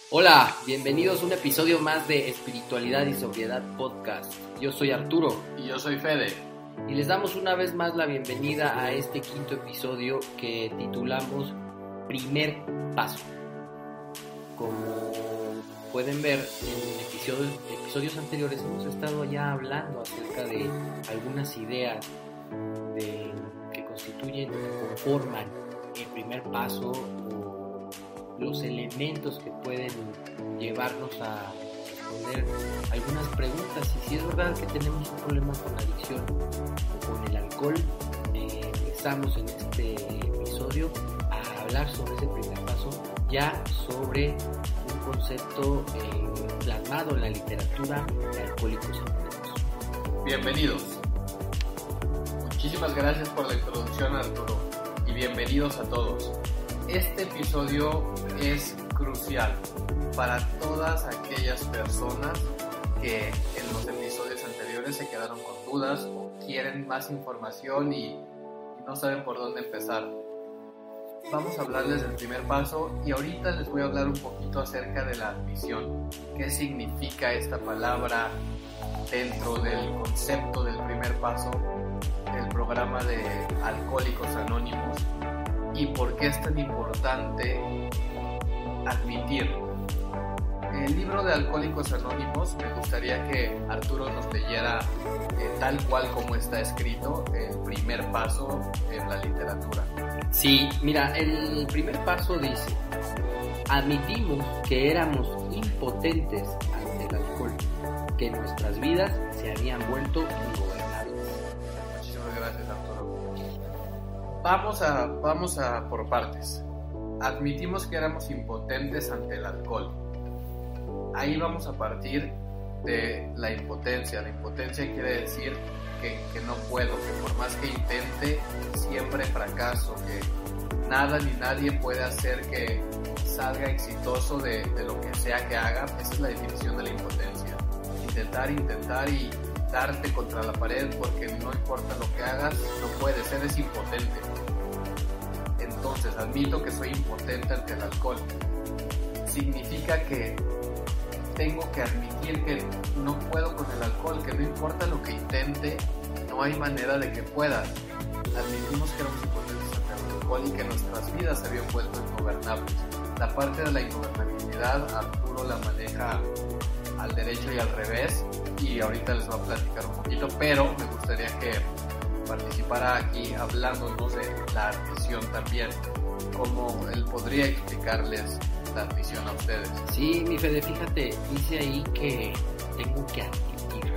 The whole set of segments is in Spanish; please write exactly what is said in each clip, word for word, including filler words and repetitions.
Hola, bienvenidos a un episodio más de Espiritualidad y Sobriedad Podcast. Yo soy Arturo. Y yo soy Fede. Y les damos una vez más la bienvenida a este quinto episodio que titulamos Primer Paso. Como pueden ver, en episodios, episodios anteriores hemos estado ya hablando acerca de algunas ideas de, que constituyen o que conforman el primer paso o los elementos que pueden llevarnos a responder algunas preguntas. Y si es verdad que tenemos un problema con la adicción o con el alcohol, eh, empezamos en este episodio a hablar sobre ese primer paso, ya sobre un concepto eh, plasmado en la literatura de Alcohólicos Anónimos. Bienvenidos. Muchísimas gracias por la introducción, Arturo, y bienvenidos a todos. Este episodio es crucial para todas aquellas personas que en los episodios anteriores se quedaron con dudas o quieren más información y, y no saben por dónde empezar. Vamos a hablarles del primer paso y ahorita les voy a hablar un poquito acerca de la admisión. ¿Qué significa esta palabra dentro del concepto del primer paso del programa de Alcohólicos Anónimos? ¿Y por qué es tan importante admitir? El libro de Alcohólicos Anónimos, me gustaría que Arturo nos leyera eh, tal cual como está escrito, el primer paso en la literatura. Sí, mira, el primer paso dice: admitimos que éramos impotentes ante el alcohol, que nuestras vidas se habían vuelto ingobernables. Muchísimas gracias, Arturo. Vamos a, vamos a por partes. Admitimos que éramos impotentes ante el alcohol. Ahí vamos a partir de la impotencia. La impotencia quiere decir que, que no puedo, que por más que intente, siempre fracaso, que nada ni nadie puede hacer que salga exitoso de, de lo que sea que haga. Esa es la definición de la impotencia. Intentar, intentar y darte contra la pared porque no importa lo que hagas, no puedes, eres impotente. Entonces, admito que soy impotente ante el alcohol. Significa que tengo que admitir que no puedo con el alcohol, que no importa lo que intente, no hay manera de que pueda. Admitimos que éramos impotentes ante el alcohol y que nuestras vidas se habían vuelto ingobernables. La parte de la ingobernabilidad, Arturo la maneja al derecho y al revés, y ahorita les voy a platicar un poquito, pero me gustaría que participara aquí hablándonos de la admisión también, cómo él podría explicarles la admisión a ustedes. Sí, mi Fede, fíjate, dice ahí que tengo que admitir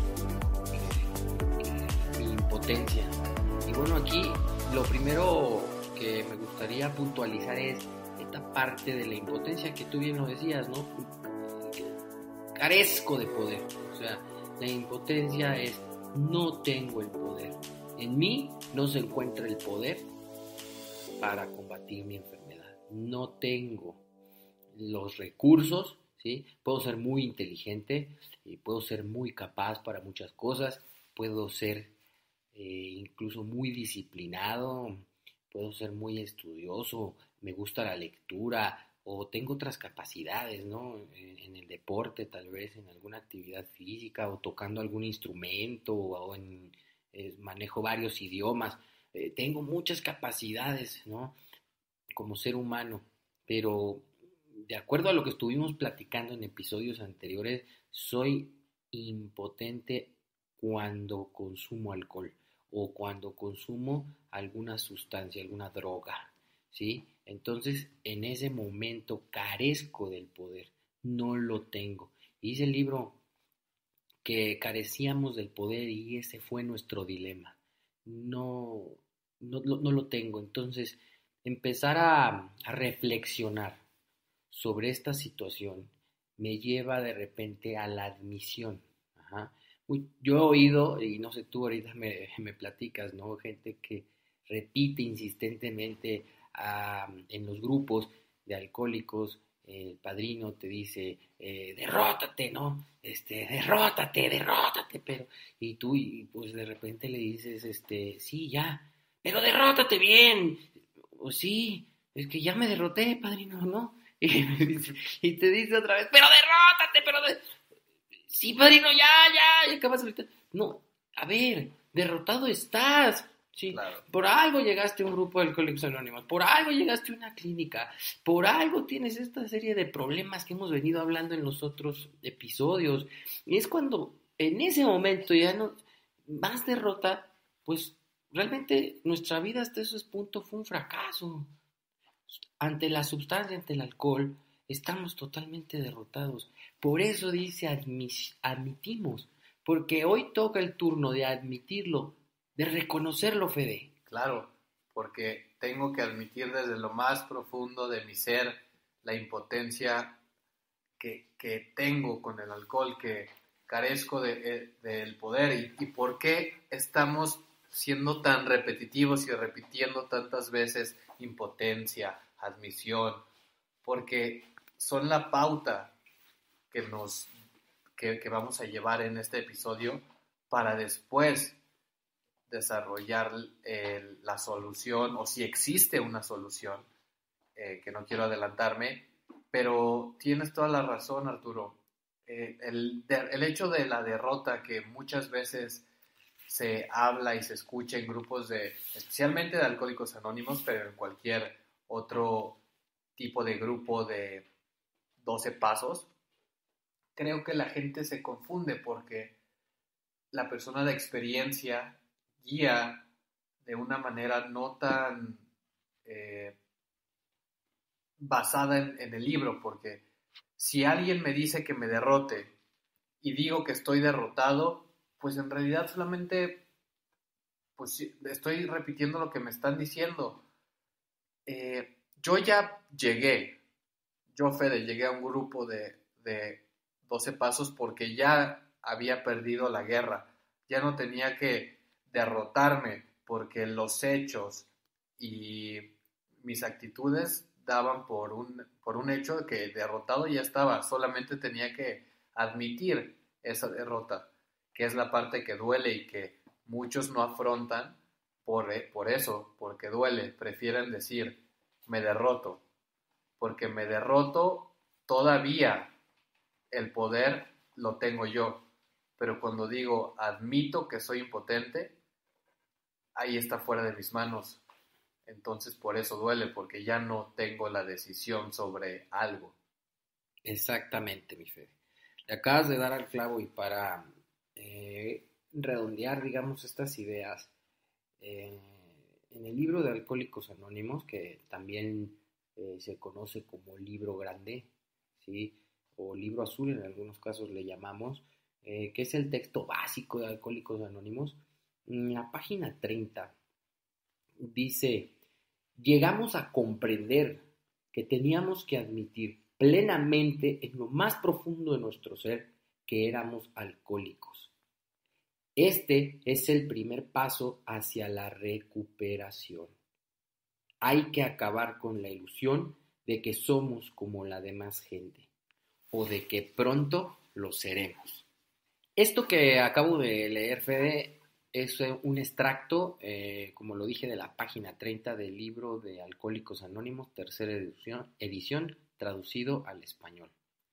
mi impotencia. Y bueno, aquí lo primero que me gustaría puntualizar es esta parte de la impotencia que tú bien lo decías, ¿no? Carezco de poder. O sea, la impotencia es no tengo el poder. En mí no se encuentra el poder para combatir mi enfermedad. No tengo los recursos, ¿sí? Puedo ser muy inteligente, y puedo ser muy capaz para muchas cosas, puedo ser eh, incluso muy disciplinado, puedo ser muy estudioso, me gusta la lectura, o tengo otras capacidades, ¿no? En, en el deporte, tal vez, en alguna actividad física, o tocando algún instrumento, o en, eh, manejo varios idiomas. Eh, tengo muchas capacidades, ¿no? Como ser humano, pero de acuerdo a lo que estuvimos platicando en episodios anteriores, soy impotente cuando consumo alcohol o cuando consumo alguna sustancia, alguna droga, ¿sí? Entonces, en ese momento carezco del poder, no lo tengo. Y dice el libro que carecíamos del poder y ese fue nuestro dilema. No, no, no lo tengo. Entonces, empezar a, a reflexionar sobre esta situación me lleva de repente a la admisión. Ajá. Yo he oído, y no sé, tú ahorita me, me platicas, ¿no? Gente que repite insistentemente a, en los grupos de alcohólicos, el padrino te dice, eh, derrótate, ¿no? Este, derrótate, derrótate, pero, y tú, y pues de repente le dices, este, sí, ya, pero derrótate bien, o sí, es que ya me derroté, padrino, ¿no? Y, me dice, y te dice otra vez, pero derrótate, pero... De... Sí, padrino, ya, ya, ya acabas ahorita. No, a ver, derrotado estás. Sí, Claro. Por algo llegaste a un grupo de Alcohólicos Anónimos, por algo llegaste a una clínica, por algo tienes esta serie de problemas que hemos venido hablando en los otros episodios. Y es cuando en ese momento ya no más derrota, pues realmente nuestra vida hasta ese punto fue un fracaso. Ante la sustancia, ante el alcohol, estamos totalmente derrotados. Por eso dice admis, admitimos, porque hoy toca el turno de admitirlo, de reconocerlo, Fede. Claro, porque tengo que admitir desde lo más profundo de mi ser la impotencia que, que tengo con el alcohol, que carezco de, de, del poder y, y por qué estamos siendo tan repetitivos y repitiendo tantas veces impotencia, admisión, porque son la pauta que, nos, que, que vamos a llevar en este episodio para después desarrollar el, la solución, o si existe una solución, eh, que no quiero adelantarme, pero tienes toda la razón, Arturo. Eh, el, el hecho de la derrota que muchas veces se habla y se escucha en grupos de, especialmente de Alcohólicos Anónimos, pero en cualquier otro tipo de grupo de doce pasos, creo que la gente se confunde porque la persona de experiencia guía de una manera no tan eh, basada en, en el libro, porque si alguien me dice que me derrote y digo que estoy derrotado, pues en realidad solamente pues, estoy repitiendo lo que me están diciendo. Eh, yo ya llegué, yo Fede, llegué a un grupo de, de doce pasos porque ya había perdido la guerra, ya no tenía que derrotarme porque los hechos y mis actitudes daban por un, por un hecho que derrotado ya estaba, solamente tenía que admitir esa derrota, que es la parte que duele y que muchos no afrontan por, por eso, porque duele, prefieren decir me derroto, porque me derroto todavía el poder lo tengo yo, pero cuando digo admito que soy impotente, ahí está fuera de mis manos. Entonces por eso duele, porque ya no tengo la decisión sobre algo. Exactamente, mi Fede. Le acabas de dar al clavo y para eh, redondear, digamos, estas ideas, eh, en el libro de Alcohólicos Anónimos, que también eh, se conoce como libro grande, ¿sí? O libro azul en algunos casos le llamamos, eh, que es el texto básico de Alcohólicos Anónimos, en la página treinta dice: llegamos a comprender que teníamos que admitir plenamente en lo más profundo de nuestro ser que éramos alcohólicos. Este es el primer paso hacia la recuperación. Hay que acabar con la ilusión de que somos como la demás gente o de que pronto lo seremos. Esto que acabo de leer, Fede, es un extracto, eh, como lo dije, de la página treinta del libro de Alcohólicos Anónimos, tercera edición, edición traducido al español.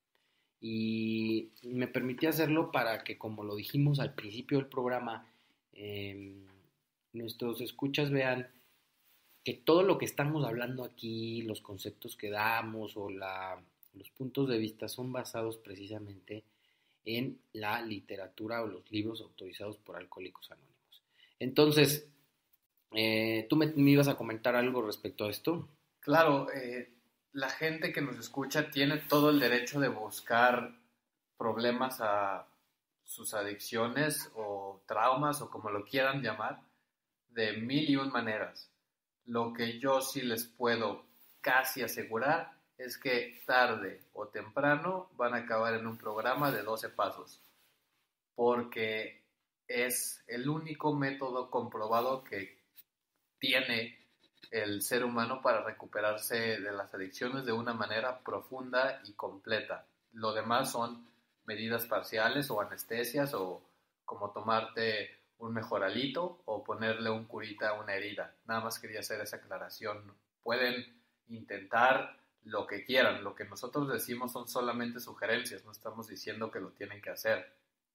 Y me permití hacerlo para que, como lo dijimos al principio del programa, eh, nuestros escuchas vean que todo lo que estamos hablando aquí, los conceptos que damos o la, los puntos de vista son basados precisamente en la literatura o los libros autorizados por Alcohólicos Anónimos. Entonces, eh, ¿tú me, me ibas a comentar algo respecto a esto? Claro, eh, la gente que nos escucha tiene todo el derecho de buscar problemas a sus adicciones o traumas o como lo quieran llamar, de mil y un maneras. Lo que yo sí les puedo casi asegurar es que tarde o temprano van a acabar en un programa de doce pasos, porque es el único método comprobado que tiene el ser humano para recuperarse de las adicciones de una manera profunda y completa. Lo demás son medidas parciales o anestesias o como tomarte un mejoralito o ponerle un curita a una herida. Nada más quería hacer esa aclaración. Pueden intentar lo que quieran. Lo que nosotros decimos son solamente sugerencias, no estamos diciendo que lo tienen que hacer.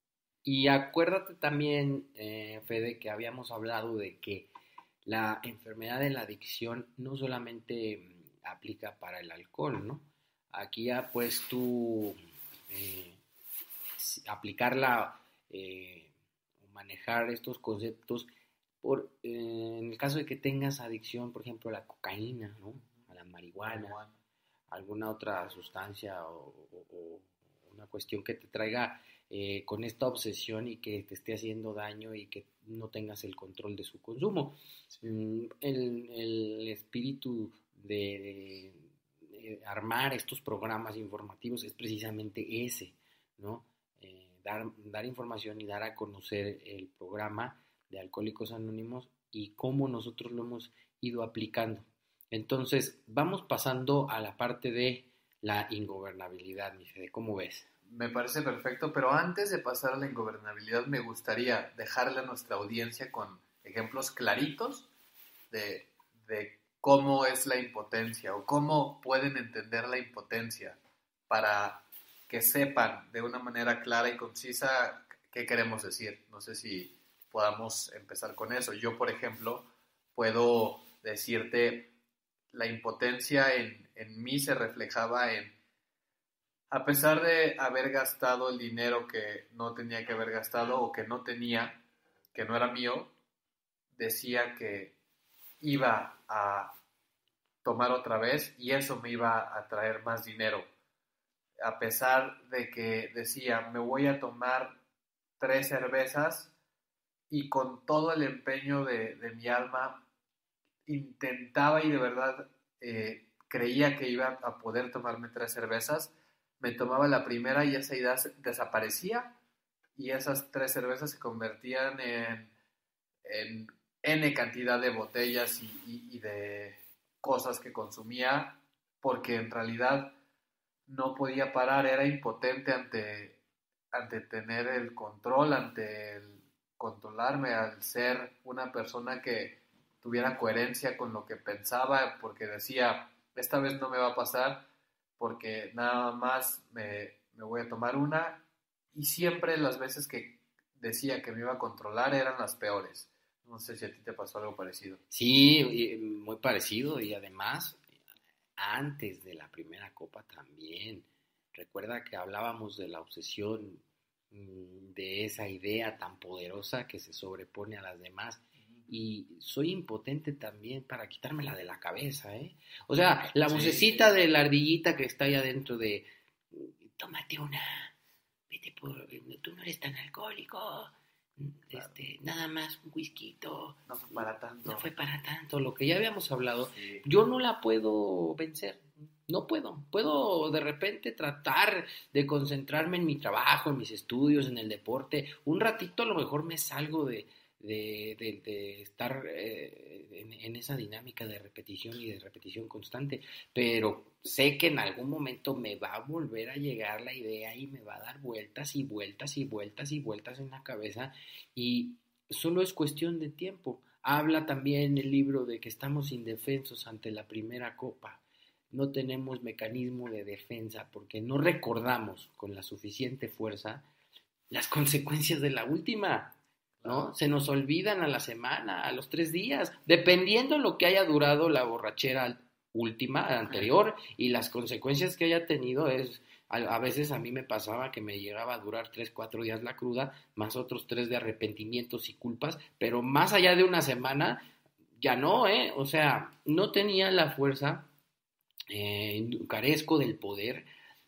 Y acuérdate también, eh, Fede, que habíamos hablado de que la enfermedad de la adicción no solamente aplica para el alcohol, ¿no? Aquí ya pues tú eh, aplicarla eh, o manejar estos conceptos por, eh, en el caso de que tengas adicción, por ejemplo, a la cocaína, ¿no? A la marihuana, marihuana. Alguna otra sustancia o, o, o una cuestión que te traiga eh, con esta obsesión y que te esté haciendo daño y que no tengas el control de su consumo. Sí. El, el espíritu de, de, de armar estos programas informativos es precisamente ese, ¿no? Eh, dar, dar información y dar a conocer el programa de Alcohólicos Anónimos y cómo nosotros lo hemos ido aplicando. Entonces, vamos pasando a la parte de la ingobernabilidad, mi Fede, ¿cómo ves? Me parece perfecto, pero antes de pasar a la ingobernabilidad me gustaría dejarle a nuestra audiencia con ejemplos claritos de, de cómo es la impotencia o cómo pueden entender la impotencia para que sepan de una manera clara y concisa qué queremos decir. No sé si podamos empezar con eso. Yo, por ejemplo, puedo decirte la impotencia en, en mí se reflejaba en a pesar de haber gastado el dinero que no tenía que haber gastado o que no tenía, que no era mío, decía que iba a tomar otra vez y eso me iba a traer más dinero. A pesar de que decía, me voy a tomar tres cervezas y con todo el empeño de, de mi alma intentaba y de verdad eh, creía que iba a poder tomarme tres cervezas, me tomaba la primera y esa idea desaparecía y esas tres cervezas se convertían en, en N cantidad de botellas y, y, y de cosas que consumía porque en realidad no podía parar, era impotente ante, ante tener el control, ante el controlarme, al ser una persona que tuviera coherencia con lo que pensaba, porque decía, esta vez no me va a pasar, porque nada más me, me voy a tomar una, y siempre las veces que decía que me iba a controlar eran las peores. No sé si a ti te pasó algo parecido. Sí, muy parecido, y además, antes de la primera copa también. Recuerda que hablábamos de la obsesión, de esa idea tan poderosa que se sobrepone a las demás. Y soy impotente también para quitármela de la cabeza, ¿eh? O sea, la vocecita sí, sí. de la ardillita que está ahí adentro de, tómate una, vete por, tú no eres tan alcohólico, claro. este, nada más un whisky. No fue para tanto. No fue para tanto, lo que ya habíamos hablado, sí. Yo no la puedo vencer, no puedo. Puedo de repente tratar de concentrarme en mi trabajo, en mis estudios, en el deporte. Un ratito a lo mejor me salgo de... De, de, de estar eh, en, en esa dinámica de repetición y de repetición constante, pero sé que en algún momento me va a volver a llegar la idea y me va a dar vueltas y vueltas y vueltas y vueltas en la cabeza y solo es cuestión de tiempo. Habla también el libro de que estamos indefensos ante la primera copa, no tenemos mecanismo de defensa porque no recordamos con la suficiente fuerza las consecuencias de la última. ¿No? Se nos olvidan a la semana, a los tres días, dependiendo lo que haya durado la borrachera última, anterior, y las consecuencias que haya tenido es, a, a veces a mí me pasaba que me llegaba a durar tres, cuatro días la cruda, más otros tres de arrepentimientos y culpas, pero más allá de una semana, ya no, ¿eh? O sea, no tenía la fuerza, eh, carezco del poder,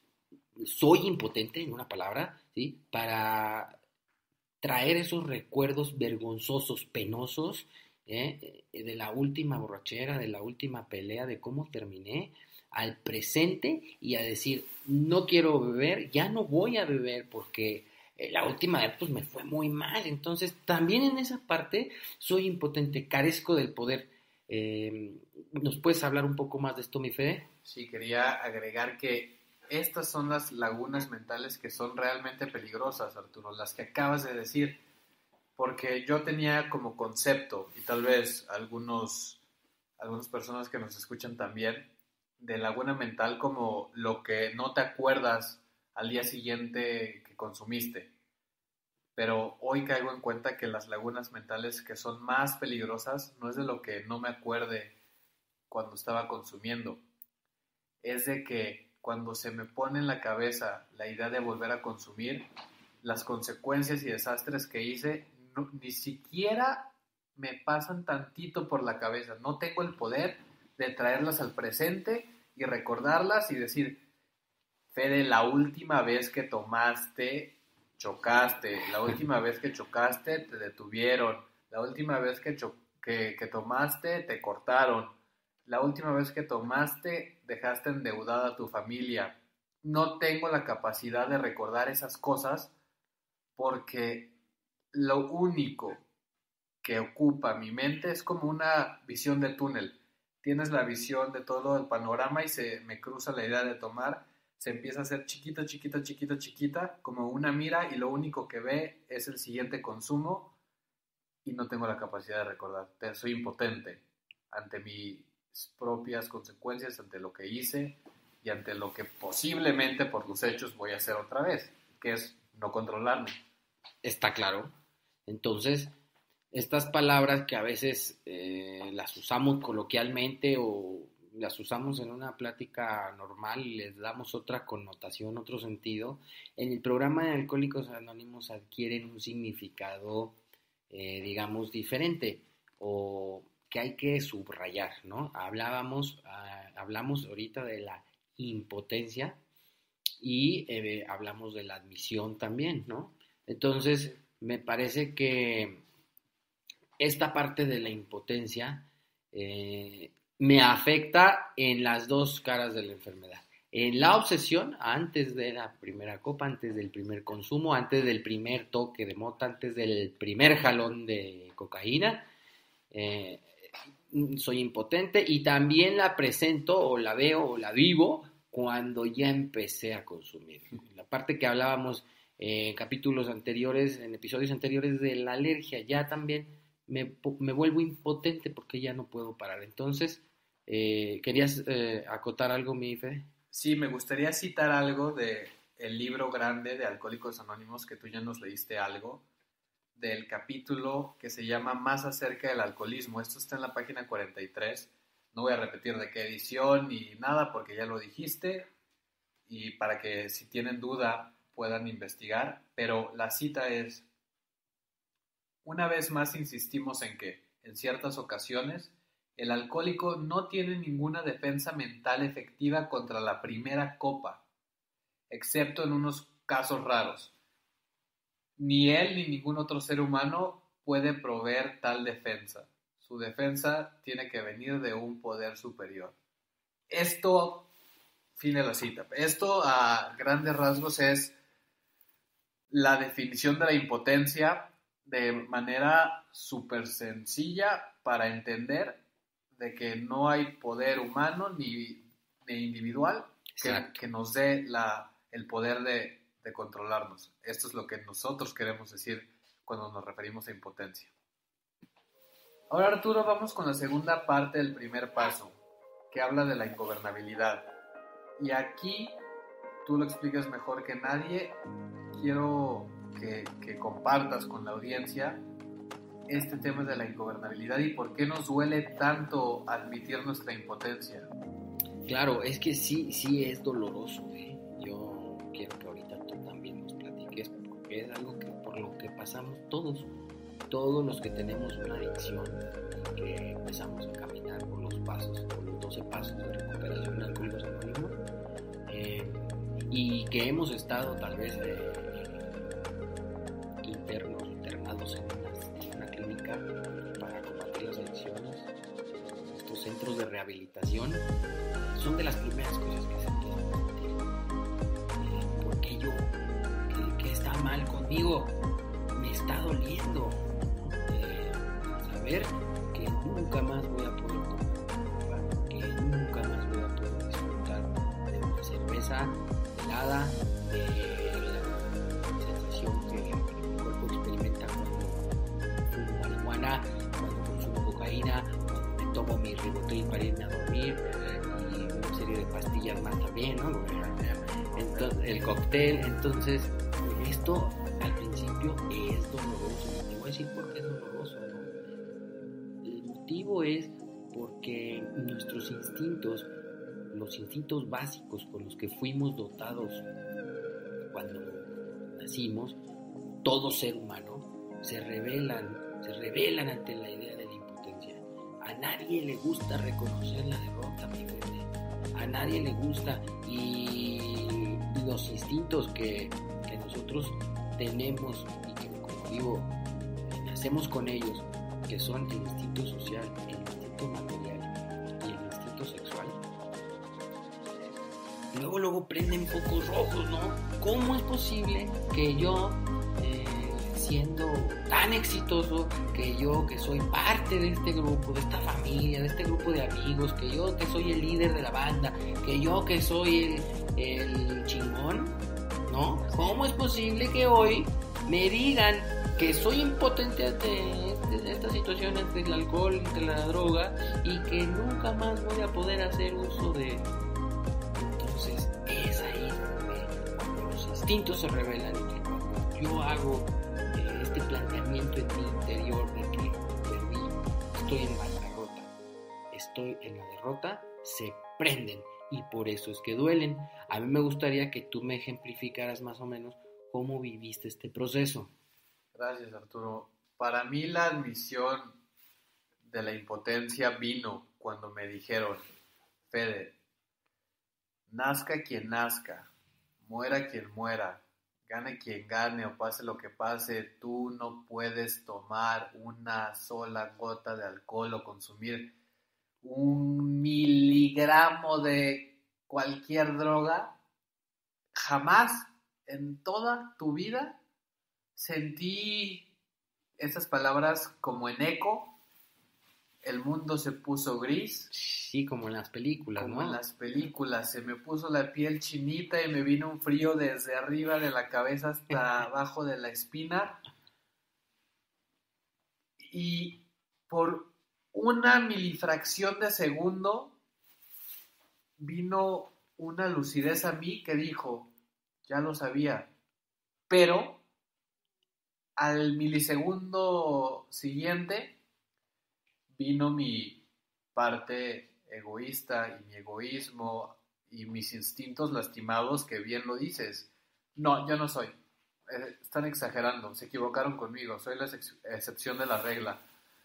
soy impotente, en una palabra, ¿sí? Para traer esos recuerdos vergonzosos, penosos, ¿eh? de la última borrachera, de la última pelea, de cómo terminé, al presente y a decir, no quiero beber, ya no voy a beber porque la última vez pues me fue muy mal. Entonces también en esa parte soy impotente, carezco del poder. Eh, ¿Nos puedes hablar un poco más de esto, mi Fede? Sí, quería agregar que estas son las lagunas mentales que son realmente peligrosas, Arturo, las que acabas de decir, porque yo tenía como concepto, y tal vez algunos, algunas personas que nos escuchan también, de laguna mental como lo que no te acuerdas al día siguiente que consumiste. Pero hoy caigo en cuenta que las lagunas mentales que son más peligrosas no es de lo que no me acuerde cuando estaba consumiendo. Es de que cuando se me pone en la cabeza la idea de volver a consumir, las consecuencias y desastres que hice no, ni siquiera me pasan tantito por la cabeza. No tengo el poder de traerlas al presente y recordarlas y decir, Fede, la última vez que tomaste, chocaste, la última vez que chocaste, te detuvieron, la última vez que, cho- que, que tomaste, te cortaron, la última vez que tomaste, dejaste endeudada a tu familia. No tengo la capacidad de recordar esas cosas porque lo único que ocupa mi mente es como una visión de túnel. Tienes la visión de todo el panorama y se me cruza la idea de tomar, se empieza a hacer chiquita, chiquita, chiquita, chiquita, como una mira, y lo único que ve es el siguiente consumo y no tengo la capacidad de recordar. Soy impotente ante mis propias consecuencias, ante lo que hice y ante lo que posiblemente por los hechos voy a hacer otra vez, que es no controlarme. Está claro. Entonces, estas palabras que a veces eh, las usamos coloquialmente o las usamos en una plática normal y les damos otra connotación, otro sentido, en el programa de Alcohólicos Anónimos adquieren un significado, eh, digamos, diferente o que hay que subrayar, ¿no? Hablábamos, ah, hablamos ahorita de la impotencia y eh, hablamos de la admisión también, ¿no? Entonces, me parece que esta parte de la impotencia eh, me afecta en las dos caras de la enfermedad. En la obsesión, antes de la primera copa, antes del primer consumo, antes del primer toque de mota, antes del primer jalón de cocaína, eh, soy impotente y también la presento o la veo o la vivo cuando ya empecé a consumir. La parte que hablábamos en capítulos anteriores, en episodios anteriores de la alergia, ya también me, me vuelvo impotente porque ya no puedo parar. Entonces, eh, ¿querías eh, acotar algo, mi Fede? Sí, me gustaría citar algo de el libro grande de Alcohólicos Anónimos, que tú ya nos leíste algo, del capítulo que se llama Más acerca del alcoholismo. Esto está en la página cuarenta y tres. No voy a repetir de qué edición ni nada porque ya lo dijiste y para que si tienen duda puedan investigar, pero la cita es: una vez más insistimos en que, en ciertas ocasiones, el alcohólico no tiene ninguna defensa mental efectiva contra la primera copa, excepto en unos casos raros. Ni él ni ningún otro ser humano puede proveer tal defensa. Su defensa tiene que venir de un poder superior. Esto, fin de la cita, esto a grandes rasgos es la definición de la impotencia de manera súper sencilla para entender de que no hay poder humano ni, ni individual que, que nos dé la, el poder de, de controlarnos. Esto es lo que nosotros queremos decir cuando nos referimos a impotencia. Ahora, Arturo, vamos con la segunda parte del primer paso, que habla de la ingobernabilidad. Y aquí tú lo explicas mejor que nadie. Quiero que, que compartas con la audiencia este tema de la ingobernabilidad y por qué nos duele tanto admitir nuestra impotencia. Claro, es que sí, sí es doloroso, ¿eh? Yo quiero que ahorita tú también nos platiques porque es algo que por lo que pasamos todos, todos los que tenemos una adicción y que empezamos a caminar por los pasos, por los doce pasos de recuperación de Alcohólicos Anónimos, eh, y que hemos estado tal vez eh, internos, internados en una, en una clínica para combatir las adicciones, estos centros de rehabilitación, son de las primeras cosas que se empiezan a sentir. Eh, ¿Por qué yo? ¿Qué, ¿Qué está mal conmigo? Me está doliendo. Eh, saber que nunca más voy a poder tomar, que nunca más voy a poder disfrutar de una cerveza helada, de la sensación que mi cuerpo experimenta cuando fumo marihuana, cuando consumo cocaína, cuando me tomo mi Ribotril para irme a dormir, una serie de pastillas más también, ¿no? Entonces, el cóctel, entonces, esto al principio es doloroso. Te voy a decir por qué es doloroso, ¿no? El motivo es porque nuestros instintos, los instintos básicos con los que fuimos dotados cuando nacimos, todo ser humano, se rebelan, se rebelan ante la idea de la impotencia. A nadie le gusta reconocer la derrota, mi gente. A nadie le gusta, y los instintos que, que nosotros tenemos y que, como digo, nacemos con ellos, que son el instinto social, el instinto material y el instinto sexual, luego luego prenden focos rojos, ¿no? ¿Cómo es posible que yo, eh, siendo tan exitoso, que yo que soy parte de este grupo, de esta familia, de este grupo de amigos, que yo que soy el líder de la banda, que yo que soy el, el chingón, ¿no? ¿Cómo es posible que hoy me digan que soy impotente ante este, esta situación, ante el alcohol, ante la droga, y que nunca más voy a poder hacer uso de... Entonces es ahí donde, cuando los instintos se revelan y que cuando yo hago eh, este planteamiento en mi interior de que perdí, estoy en bancarrota, estoy en la derrota, se prenden, y por eso es que duelen. A mí me gustaría que tú me ejemplificaras más o menos cómo viviste este proceso. Gracias, Arturo. Para mí la admisión de la impotencia vino cuando me dijeron: Fede, nazca quien nazca, muera quien muera, gane quien gane o pase lo que pase, tú no puedes tomar una sola gota de alcohol o consumir un miligramo de cualquier droga. Jamás en toda tu vida sentí esas palabras como en eco. El mundo se puso gris. Sí, como en las películas, como ¿no? en las películas. Se me puso la piel chinita y me vino un frío desde arriba de la cabeza hasta abajo de la espina. Y por una milifracción de segundo vino una lucidez a mí que dijo: ya lo sabía. Pero al milisegundo siguiente vino mi parte egoísta y mi egoísmo y mis instintos lastimados, que bien lo dices. No, yo no soy. Eh, están exagerando, se equivocaron conmigo, soy la ex- excepción de la regla.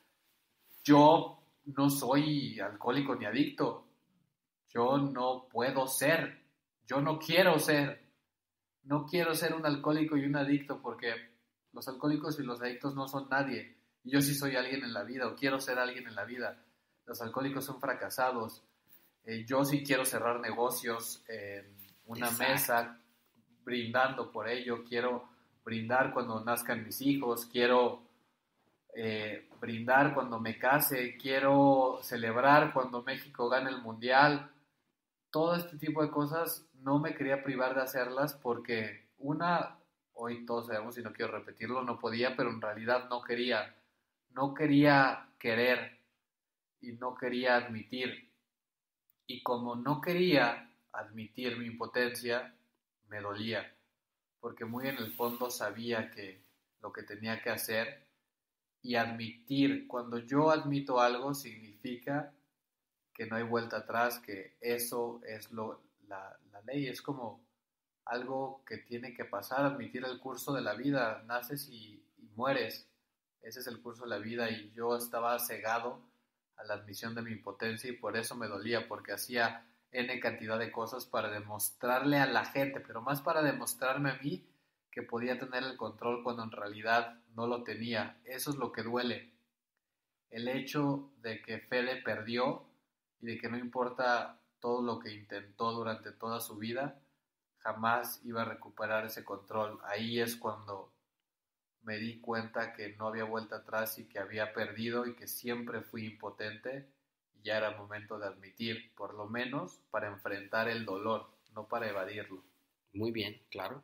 Yo no soy alcohólico ni adicto. Yo no puedo ser. Yo no quiero ser. No quiero ser un alcohólico y un adicto, porque los alcohólicos y los adictos no son nadie. Y yo sí soy alguien en la vida, o quiero ser alguien en la vida. Los alcohólicos son fracasados. Eh, yo sí quiero cerrar negocios en una Exacto. mesa, brindando por ello. Quiero brindar cuando nazcan mis hijos. Quiero eh, brindar cuando me case. Quiero celebrar cuando México gane el mundial. Todo este tipo de cosas no me quería privar de hacerlas porque una, hoy todos sabemos y no quiero repetirlo, no podía, pero en realidad no quería. No quería querer y no quería admitir. Y como no quería admitir mi impotencia, me dolía, porque muy en el fondo sabía que lo que tenía que hacer y admitir, cuando yo admito algo, significa que no hay vuelta atrás, que eso es lo, la, la ley, es como algo que tiene que pasar, admitir el curso de la vida, naces y, y mueres, ese es el curso de la vida, y yo estaba cegado a la admisión de mi impotencia y por eso me dolía, porque hacía N cantidad de cosas para demostrarle a la gente, pero más para demostrarme a mí que podía tener el control cuando en realidad no lo tenía. Eso es lo que duele, el hecho de que Fede perdió y de que no importa todo lo que intentó durante toda su vida, jamás iba a recuperar ese control. Ahí es cuando me di cuenta que no había vuelta atrás y que había perdido y que siempre fui impotente, y ya era momento de admitir, por lo menos para enfrentar el dolor, no para evadirlo. Muy bien, claro.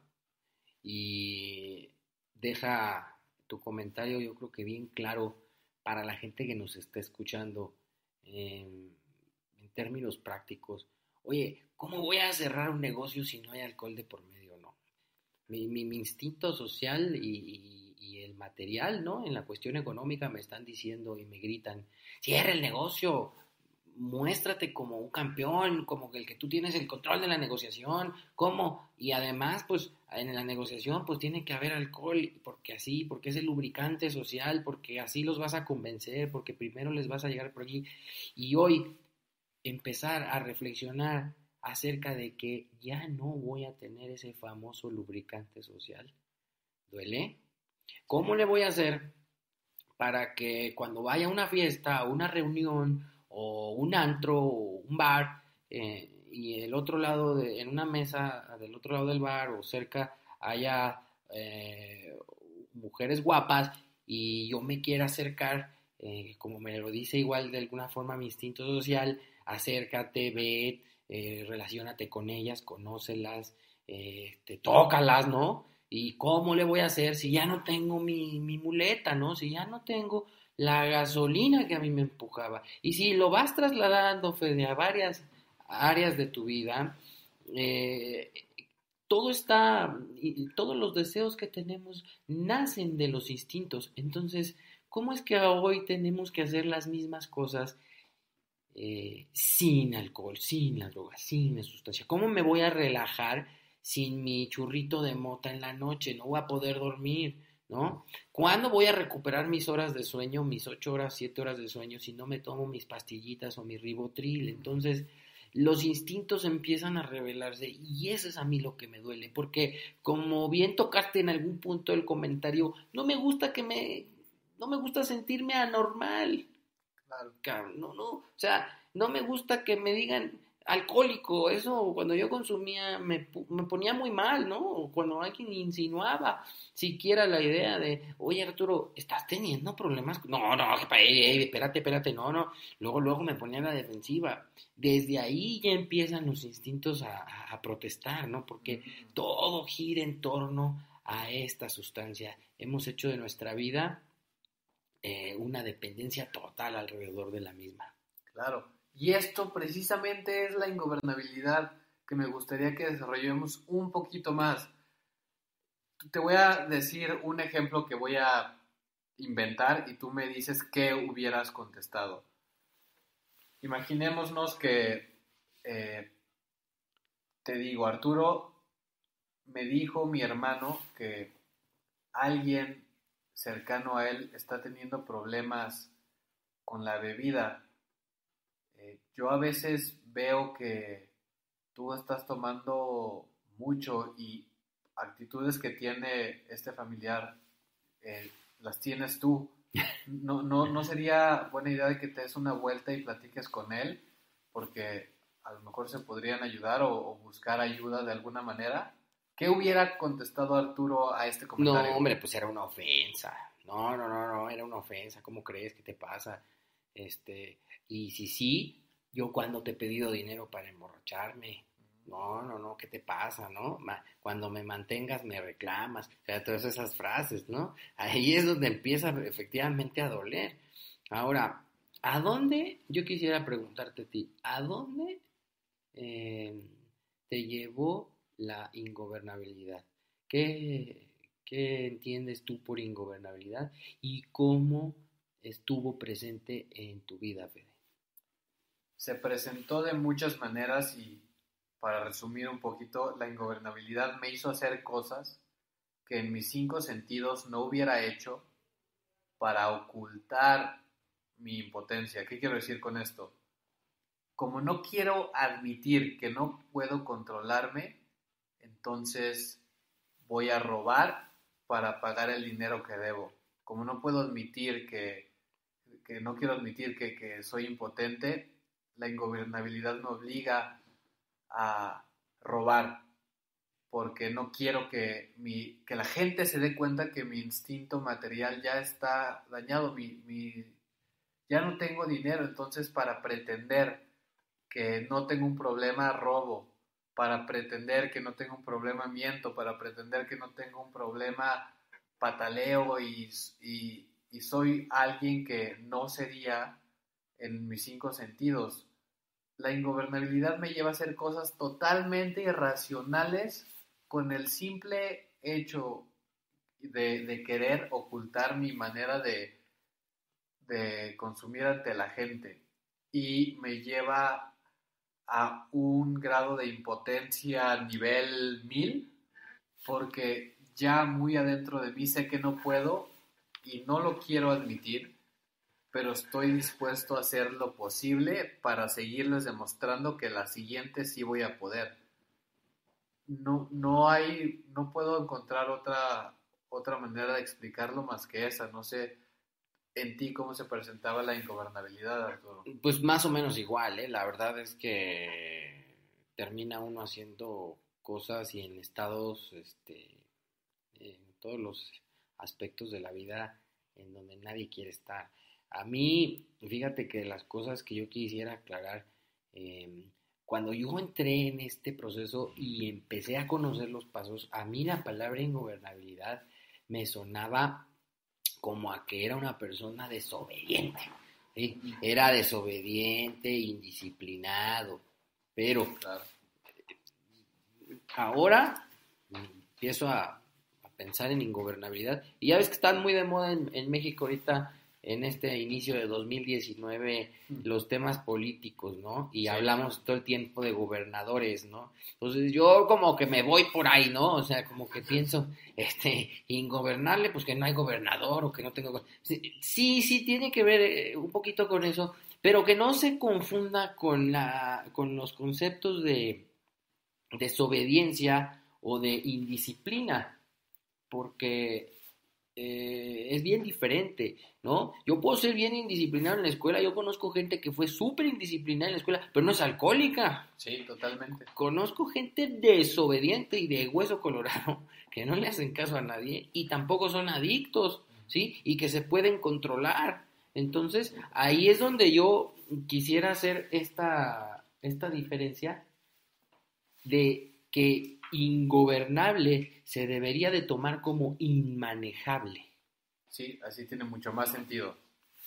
Y deja tu comentario, yo creo que bien claro para la gente que nos está escuchando, eh, en términos prácticos. Oye, ¿cómo voy a cerrar un negocio si no hay alcohol de por medio? No. Mi, mi, mi instinto social y, y, y el material, ¿no? En la cuestión económica me están diciendo y me gritan, cierra el negocio, muéstrate como un campeón, como el que tú tienes el control de la negociación, ¿cómo? Y además, pues, en la negociación, pues, tiene que haber alcohol, porque así, porque es el lubricante social, porque así los vas a convencer, porque primero les vas a llegar por allí. Y hoy, empezar a reflexionar acerca de que ya no voy a tener ese famoso lubricante social. ¿Duele? ¿Cómo le voy a hacer para que cuando vaya a una fiesta, o una reunión, o un antro, o un bar, eh, y el otro lado, de, en una mesa del otro lado del bar o cerca, haya eh, mujeres guapas y yo me quiera acercar, eh, como me lo dice igual de alguna forma mi instinto social, acércate, ve, eh, relaciónate con ellas, conócelas, eh, te tócalas, ¿no? ¿Y cómo le voy a hacer si ya no tengo mi, mi muleta, ¿no? Si ya no tengo la gasolina que a mí me empujaba. Y si lo vas trasladando, Fede, a varias áreas de tu vida, eh, todo está, y todos los deseos que tenemos nacen de los instintos. Entonces, ¿cómo es que hoy tenemos que hacer las mismas cosas eh, sin alcohol, sin la droga, sin la sustancia? ¿Cómo me voy a relajar sin mi churrito de mota en la noche? No voy a poder dormir, ¿no? ¿Cuándo voy a recuperar mis horas de sueño, mis ocho horas, siete horas de sueño, si no me tomo mis pastillitas o mi ribotril? Entonces, los instintos empiezan a revelarse y eso es a mí lo que me duele, porque como bien tocaste en algún punto del comentario, no me gusta que me, no me gusta sentirme anormal. Claro, no, no, o sea, no me gusta que me digan alcohólico, eso cuando yo consumía me, me ponía muy mal, ¿no? Cuando alguien insinuaba siquiera la idea de, oye Arturo, ¿estás teniendo problemas? No, no, ey, ey, espérate, espérate, no, no, luego, luego me ponía a la defensiva. Desde ahí ya empiezan los instintos a, a, a protestar, ¿no? Porque todo gira en torno a esta sustancia. Hemos hecho de nuestra vida Eh, una dependencia total alrededor de la misma. Claro, y esto precisamente es la ingobernabilidad que me gustaría que desarrollemos un poquito más. Te voy a decir un ejemplo que voy a inventar y tú me dices qué hubieras contestado. Imaginémonos que eh, te digo, Arturo, me dijo mi hermano que alguien cercano a él está teniendo problemas con la bebida. Eh, yo a veces veo que tú estás tomando mucho y actitudes que tiene este familiar eh, las tienes tú. No, no, no sería buena idea de que te des una vuelta y platiques con él, porque a lo mejor se podrían ayudar o, o buscar ayuda de alguna manera. ¿Qué hubiera contestado Arturo a este comentario? No, hombre, pues era una ofensa. No, no, no, no, era una ofensa. ¿Cómo crees? ¿Qué te pasa? Este, y si sí, yo cuando te he pedido dinero para emborracharme. No, no, no, ¿qué te pasa, no? Cuando me mantengas me reclamas. O sea, todas esas frases, ¿no? Ahí es donde empieza efectivamente a doler. Ahora, ¿a dónde? Yo quisiera preguntarte a ti, ¿a dónde eh, te llevó la ingobernabilidad? ¿Qué, ¿Qué entiendes tú por ingobernabilidad y cómo estuvo presente en tu vida, Fede? Se presentó de muchas maneras y, para resumir un poquito, la ingobernabilidad me hizo hacer cosas que en mis cinco sentidos no hubiera hecho para ocultar mi impotencia. ¿Qué quiero decir con esto? Como no quiero admitir que no puedo controlarme, entonces voy a robar para pagar el dinero que debo. Como no puedo admitir que, que no quiero admitir que, que soy impotente, la ingobernabilidad me obliga a robar, porque no quiero que, mi, que la gente se dé cuenta que mi instinto material ya está dañado, mi, mi, ya no tengo dinero, entonces para pretender que no tengo un problema, robo. Para pretender que no tengo un problema, miento. Para pretender que no tengo un problema, pataleo y, y, y soy alguien que no sería en mis cinco sentidos. La ingobernabilidad me lleva a hacer cosas totalmente irracionales con el simple hecho de, de querer ocultar mi manera de, de consumir ante la gente. Y me lleva a un grado de impotencia nivel mil, porque ya muy adentro de mí sé que no puedo y no lo quiero admitir, pero estoy dispuesto a hacer lo posible para seguirles demostrando que la siguiente sí voy a poder. No, no hay, no puedo encontrar otra, otra manera de explicarlo más que esa. No sé en ti cómo se presentaba la ingobernabilidad, Arturo. Pues más o menos igual, ¿eh? La verdad es que termina uno haciendo cosas y en estados, este, en todos los aspectos de la vida en donde nadie quiere estar. A mí, fíjate que las cosas que yo quisiera aclarar, eh, cuando yo entré en este proceso y empecé a conocer los pasos, a mí la palabra ingobernabilidad me sonaba como a que era una persona desobediente, ¿sí? Era desobediente, indisciplinado, pero Claro. ahora empiezo a, a pensar en ingobernabilidad y ya ves que están muy de moda en, en México ahorita en este inicio de dos mil diecinueve los temas políticos, ¿no? Y sí, hablamos todo el tiempo de gobernadores, ¿no? Entonces yo como que me voy por ahí, ¿no? O sea, como que pienso, este, ingobernable, pues que no hay gobernador o que no tengo... Sí, sí, tiene que ver eh, un poquito con eso, pero que no se confunda con, la, con los conceptos de desobediencia o de indisciplina, porque... Eh, es bien diferente, ¿no? Yo puedo ser bien indisciplinado en la escuela, yo conozco gente que fue súper indisciplinada en la escuela, pero no es alcohólica. Sí, totalmente. Conozco gente desobediente y de hueso colorado que no le hacen caso a nadie y tampoco son adictos, ¿sí? Y que se pueden controlar. Entonces, ahí es donde yo quisiera hacer esta, esta diferencia de que ingobernable se debería de tomar como inmanejable. Sí, así tiene mucho más sentido.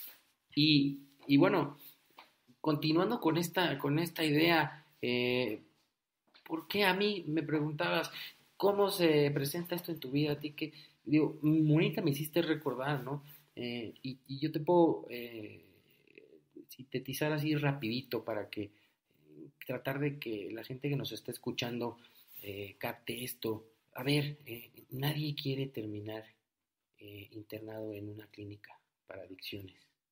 Y, y bueno, continuando con esta, con esta idea, eh, ¿por qué a mí me preguntabas cómo se presenta esto en tu vida? A ti que, digo, Mónica, me hiciste recordar, ¿no? Eh, y, y yo te puedo eh, sintetizar así rapidito para que eh, tratar de que la gente que nos está escuchando Eh, capte esto. A ver, eh, nadie quiere terminar eh, internado en una clínica para adicciones,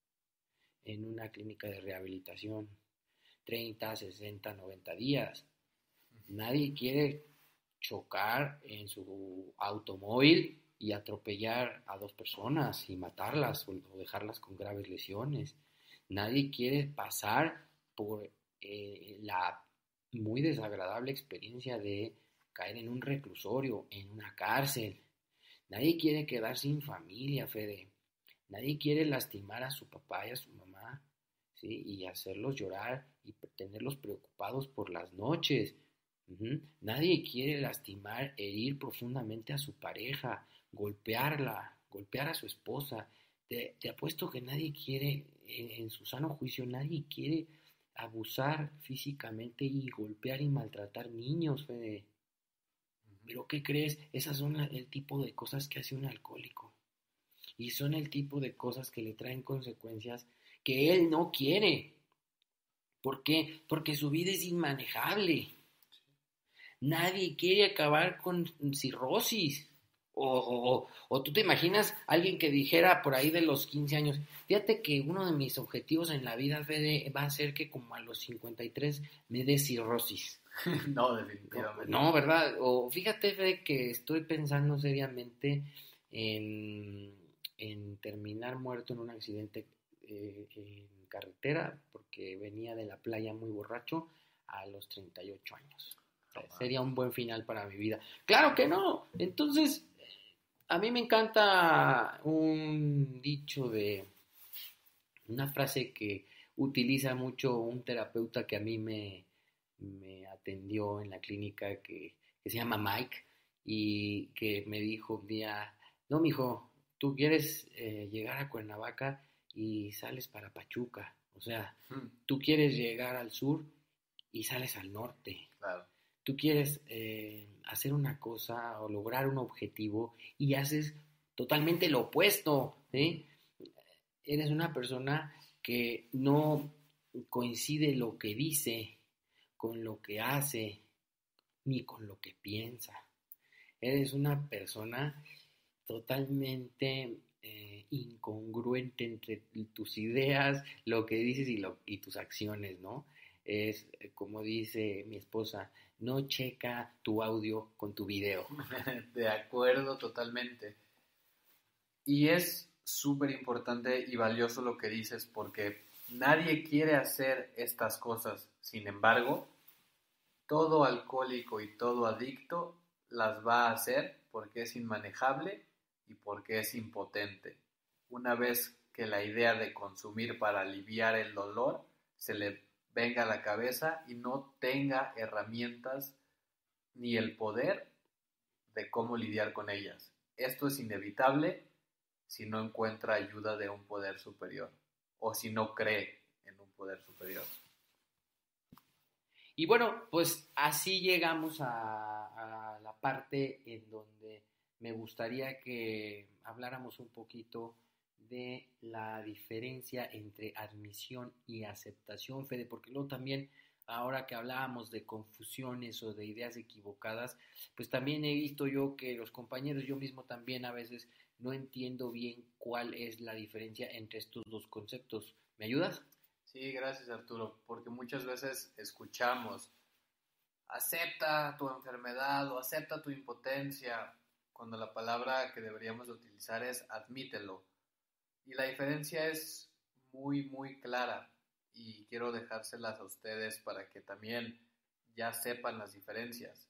en una clínica de rehabilitación, treinta, sesenta, noventa días. Nadie quiere chocar en su automóvil y atropellar a dos personas y matarlas o dejarlas con graves lesiones. Nadie quiere pasar por eh, la muy desagradable experiencia de caer en un reclusorio, en una cárcel. Nadie quiere quedar sin familia, Fede. Nadie quiere lastimar a su papá y a su mamá, ¿sí? Y hacerlos llorar y tenerlos preocupados por las noches. Uh-huh. Nadie quiere lastimar, herir profundamente a su pareja, golpearla, golpear a su esposa. Te, te apuesto que nadie quiere, en, en su sano juicio, nadie quiere abusar físicamente y golpear y maltratar niños, Fede. Pero ¿qué crees? Esas son la, el tipo de cosas que hace un alcohólico. Y son el tipo de cosas que le traen consecuencias que él no quiere. ¿Por qué? Porque su vida es inmanejable. Nadie quiere acabar con cirrosis. O, o, o tú te imaginas alguien que dijera por ahí de los quince años, fíjate que uno de mis objetivos en la vida, Fede, va a ser que como a los cincuenta y tres me dé cirrosis. No, definitivamente. No, ¿verdad? O fíjate, Fede, que estoy pensando seriamente en, en terminar muerto en un accidente eh, en carretera porque venía de la playa muy borracho a los treinta y ocho años. O sea, sería un buen final para mi vida. ¡Claro que no! Entonces, a mí me encanta un dicho de una frase que utiliza mucho un terapeuta que a mí me, me atendió en la clínica que, que se llama Mike y que me dijo un día, no, mijo, tú quieres eh, llegar a Cuernavaca y sales para Pachuca. O sea, hmm. tú quieres llegar al sur y sales al norte. Claro. Tú quieres eh, hacer una cosa o lograr un objetivo y haces totalmente lo opuesto, ¿sí? Eres una persona que no coincide lo que dice con lo que hace ni con lo que piensa. Eres una persona totalmente eh, incongruente entre tus ideas, lo que dices y, lo, y tus acciones, ¿no? Es como dice mi esposa, no checa tu audio con tu video. De acuerdo, totalmente. Y es súper importante y valioso lo que dices porque nadie quiere hacer estas cosas. Sin embargo, todo alcohólico y todo adicto las va a hacer porque es inmanejable y porque es impotente. Una vez que la idea de consumir para aliviar el dolor se le venga a la cabeza y no tenga herramientas ni el poder de cómo lidiar con ellas. Esto es inevitable si no encuentra ayuda de un poder superior o si no cree en un poder superior. Y bueno, pues así llegamos a, a la parte en donde me gustaría que habláramos un poquito de la diferencia entre admisión y aceptación, Fede, porque luego también, ahora que hablábamos de confusiones o de ideas equivocadas, pues también he visto yo que los compañeros, yo mismo también a veces no entiendo bien cuál es la diferencia entre estos dos conceptos. ¿Me ayudas? Sí, gracias Arturo, porque muchas veces escuchamos, acepta tu enfermedad o acepta tu impotencia, cuando la palabra que deberíamos utilizar es admítelo. Y la diferencia es muy, muy clara y quiero dejárselas a ustedes para que también ya sepan las diferencias.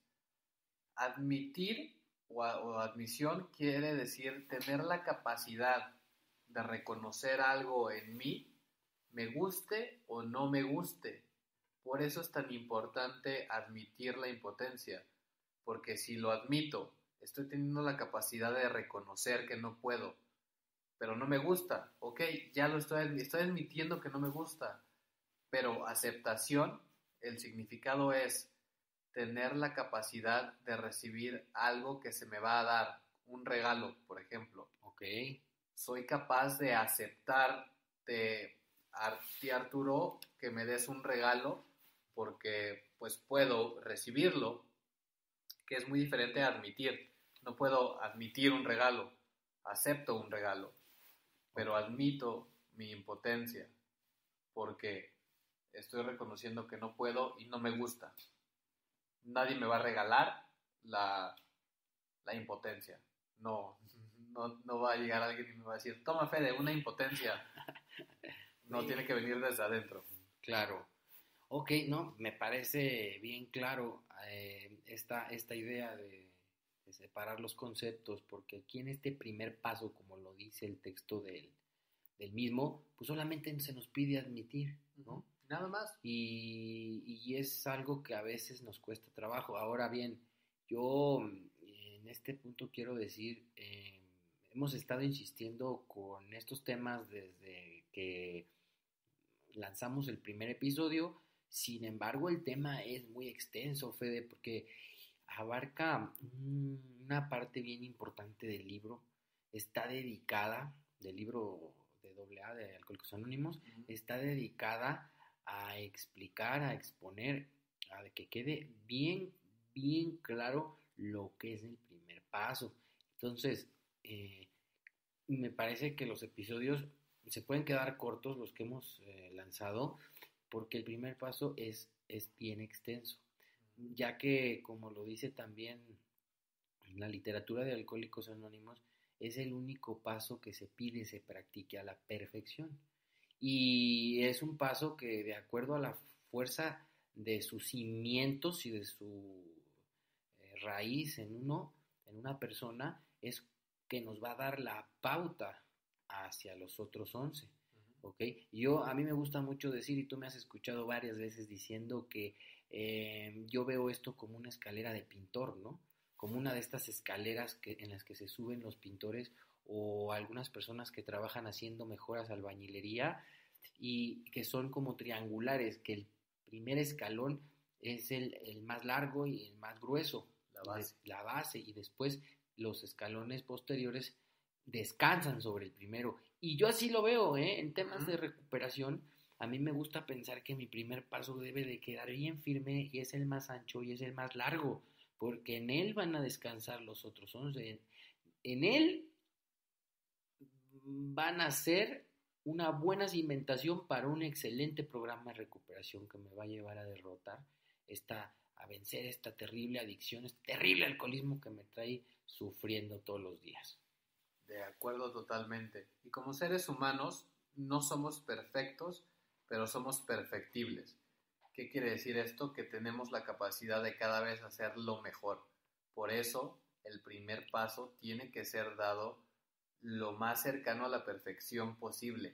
Admitir o, o admisión quiere decir tener la capacidad de reconocer algo en mí, me guste o no me guste. Por eso es tan importante admitir la impotencia, porque si lo admito, estoy teniendo la capacidad de reconocer que no puedo, pero no me gusta, ok, ya lo estoy, estoy admitiendo que no me gusta, pero aceptación, el significado es tener la capacidad de recibir algo que se me va a dar, un regalo, por ejemplo. Ok. Soy capaz de aceptarte, a ti Arturo, que me des un regalo, porque pues puedo recibirlo, que es muy diferente a admitir. No puedo admitir un regalo, acepto un regalo, pero admito mi impotencia, porque estoy reconociendo que no puedo y no me gusta. Nadie me va a regalar la, la impotencia. No, no, no va a llegar alguien y me va a decir, toma Fede, una impotencia. No, sí. Tiene que venir desde adentro. Claro. Ok, no, me parece bien claro eh, esta, esta idea de, de separar los conceptos, porque aquí en este primer paso, como lo dice el texto del, del mismo, pues solamente se nos pide admitir, ¿no? Nada más. Y, y es algo que a veces nos cuesta trabajo. Ahora bien, yo en este punto quiero decir, eh, hemos estado insistiendo con estos temas desde que lanzamos el primer episodio. Sin embargo, el tema es muy extenso, Fede, porque abarca una parte bien importante del libro. Está dedicada, del libro de doble A de Alcohólicos Anónimos, uh-huh. Está dedicada a explicar, a exponer, a que quede bien, bien claro lo que es el primer paso. Entonces, eh, me parece que los episodios se pueden quedar cortos, los que hemos eh, lanzado, porque el primer paso es, es bien extenso, ya que, como lo dice también la literatura de Alcohólicos Anónimos, es el único paso que se pide se practique a la perfección. Y es un paso que, de acuerdo a la fuerza de sus cimientos y de su eh, raíz en uno, en una persona, es que nos va a dar la pauta hacia los otros once. ¿Okay? Yo, a mí me gusta mucho decir, y tú me has escuchado varias veces diciendo que eh, yo veo esto como una escalera de pintor, ¿no? Como una de estas escaleras que, en las que se suben los pintores o algunas personas que trabajan haciendo mejoras albañilería y que son como triangulares, que el primer escalón es el, el más largo y el más grueso, La base. la base, y después los escalones posteriores descansan sobre el primero. Y yo así lo veo, ¿eh? En temas uh-huh. de recuperación, a mí me gusta pensar que mi primer paso debe de quedar bien firme y es el más ancho y es el más largo, porque en él van a descansar los otros once. En él van a ser una buena cimentación para un excelente programa de recuperación que me va a llevar a derrotar esta, a vencer esta terrible adicción, este terrible alcoholismo que me trae sufriendo todos los días. De acuerdo totalmente. Y como seres humanos no somos perfectos, pero somos perfectibles. ¿Qué quiere decir esto? Que tenemos la capacidad de cada vez hacerlo mejor. Por eso, el primer paso tiene que ser dado lo más cercano a la perfección posible.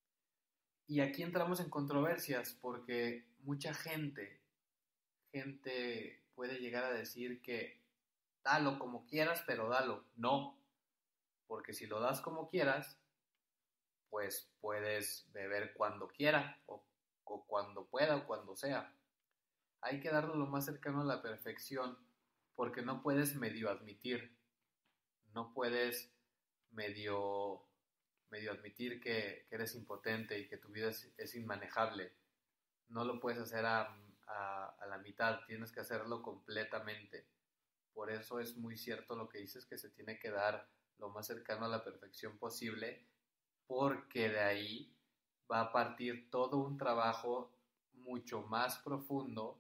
Y aquí entramos en controversias porque mucha gente, gente puede llegar a decir que dalo como quieras, pero dalo. No, porque si lo das como quieras, pues puedes beber cuando quiera o, o cuando pueda o cuando sea. Hay que darlo lo más cercano a la perfección porque no puedes medio admitir, no puedes medio, medio admitir que, que eres impotente y que tu vida es, es inmanejable. No lo puedes hacer a, a, a la mitad, tienes que hacerlo completamente. Por eso es muy cierto lo que dices, que se tiene que dar lo más cercano a la perfección posible, porque de ahí va a partir todo un trabajo mucho más profundo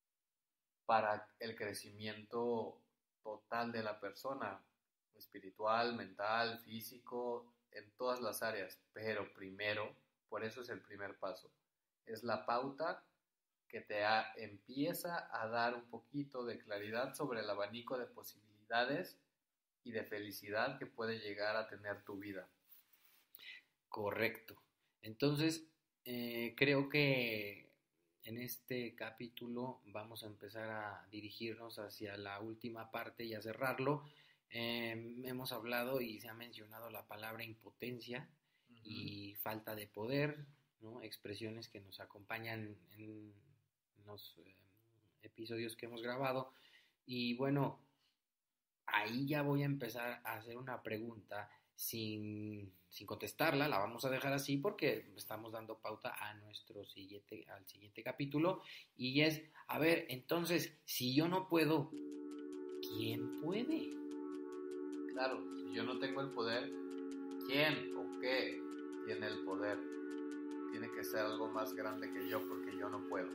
para el crecimiento total de la persona, espiritual, mental, físico, en todas las áreas. Pero primero, por eso es el primer paso, es la pauta que te ha, empieza a dar un poquito de claridad sobre el abanico de posibilidades y de felicidad que puede llegar a tener tu vida. Correcto. Entonces, eh, creo que en este capítulo vamos a empezar a dirigirnos hacia la última parte y a cerrarlo. Eh, hemos hablado y se ha mencionado la palabra impotencia uh-huh. y falta de poder, ¿no? Expresiones que nos acompañan en los eh, episodios que hemos grabado. Y bueno, ahí ya voy a empezar a hacer una pregunta sin, sin contestarla, la vamos a dejar así porque estamos dando pauta a nuestro siguiente, al siguiente capítulo, y es, a ver, entonces, si yo no puedo, ¿quién puede? Claro, si yo no tengo el poder, ¿quién o qué tiene el poder? Tiene que ser algo más grande que yo porque yo no puedo.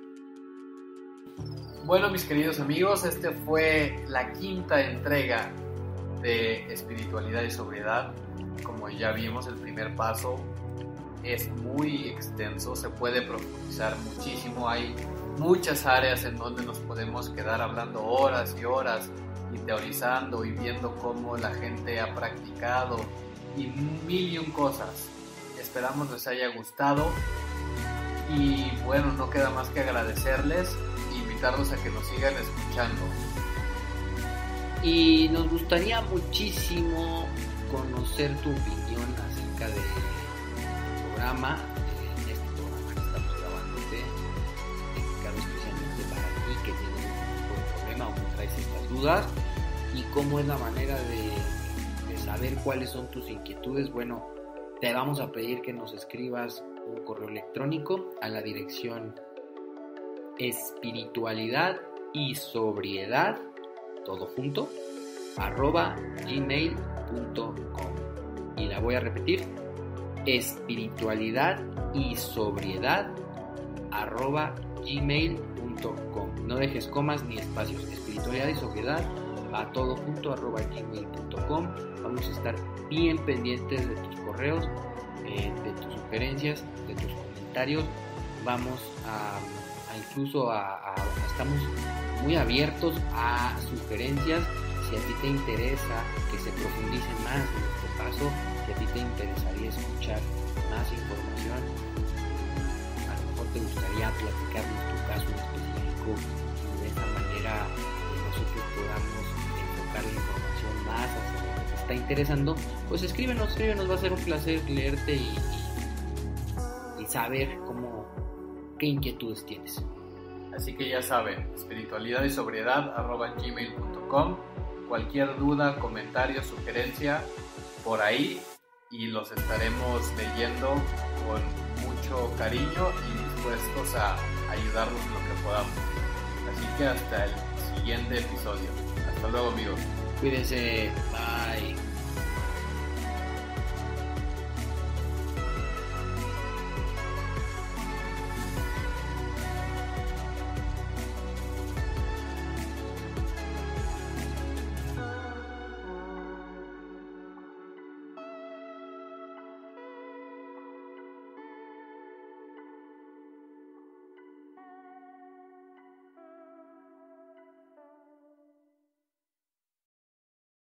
Bueno, mis queridos amigos, este fue la quinta entrega de espiritualidad y sobriedad. Como ya vimos, el primer paso es muy extenso, se puede profundizar muchísimo, hay muchas áreas en donde nos podemos quedar hablando horas y horas y teorizando y viendo cómo la gente ha practicado y mil y un cosas. Esperamos les haya gustado y bueno, no queda más que agradecerles e invitarlos a que nos sigan escuchando. Y nos gustaría muchísimo conocer tu opinión acerca del programa, de este programa que estamos grabando, dedicado especialmente para ti que tienes un tipo de problema o que traes estas dudas, y cómo es la manera de, de saber cuáles son tus inquietudes. Bueno, te vamos a pedir que nos escribas un correo electrónico a la dirección espiritualidad y sobriedad, todo junto, arroba gmail punto com. Y la voy a repetir: espiritualidad y sobriedad arroba gmail punto com. No dejes comas ni espacios. Espiritualidad y sobriedad a todo junto arroba gmail punto com. Vamos a estar bien pendientes de tus correos, eh, de tus sugerencias, de tus comentarios. Vamos a, a incluso a, a estamos muy abiertos a sugerencias. Si a ti te interesa que se profundice más en este paso, si a ti te interesaría escuchar más información, a lo mejor te gustaría platicarnos tu caso en específico y de esta manera pues, nosotros podamos enfocar la información más hacia lo que te está interesando, pues escríbenos, escríbenos, va a ser un placer leerte y, y, y saber cómo, qué inquietudes tienes. Así que ya saben, espiritualidad y sobriedad arroba gmail punto com. Cualquier duda, comentario, sugerencia, por ahí, y los estaremos leyendo con mucho cariño y dispuestos a ayudarnos en lo que podamos. Así que hasta el siguiente episodio. Hasta luego, amigos. Cuídense. Bye.